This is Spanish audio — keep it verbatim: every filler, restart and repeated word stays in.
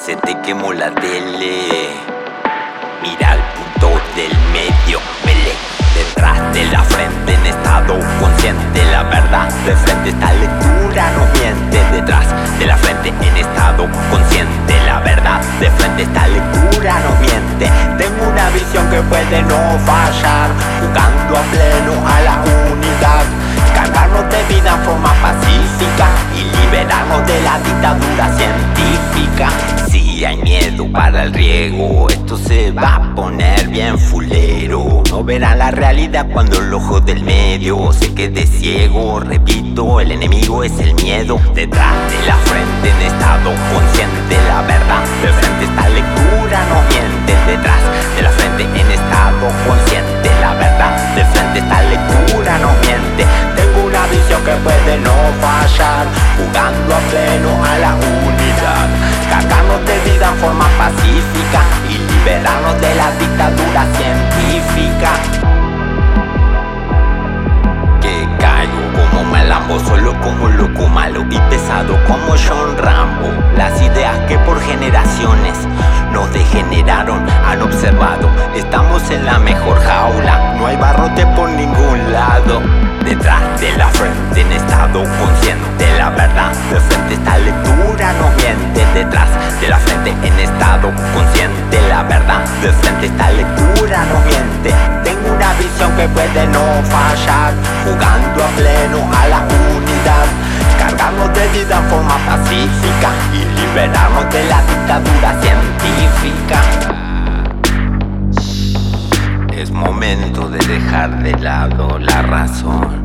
Se te quemó la tele. Mira al punto del medio, vele. Detrás de la frente en estado consciente, la verdad de frente, esta lectura no miente. Detrás de la frente en estado consciente, la verdad de frente, esta lectura no miente. Tengo una visión que puede no fallar, jugando a pleno a la unidad. Cargarnos de vida en forma pacífica y liberarnos de la dictadura científica. Si hay miedo para el riego, esto se va a poner bien fulero. No verán la realidad cuando el ojo del medio se quede ciego. Repito, el enemigo es el miedo. Detrás de la frente en estado consciente, la verdad de frente, esta lectura no miente. Detrás de la frente en estado consciente, la verdad de frente, esta lectura no miente. Tengo una visión que puede no fallar, jugando a pleno a la unidad. Cargarnos de vida en forma pacífica y liberarnos de la dictadura científica. Que caigo como malambo, solo como loco, malo y pesado como John Rambo. Las ideas que por generaciones nos degeneraron han observado. Estamos en la mejor jaula, no hay barrote por ningún lado. Detrás de la frente en estado consciente, la verdad de frente, esta lectura no miente. Detrás de la frente en estado consciente, la verdad de frente, esta lectura no miente. Tengo una visión que puede no fallar, jugando a pleno a la unidad. Cargarnos de vida en forma pacífica y liberarnos de la dictadura científica. Es momento de dejar de lado la razón.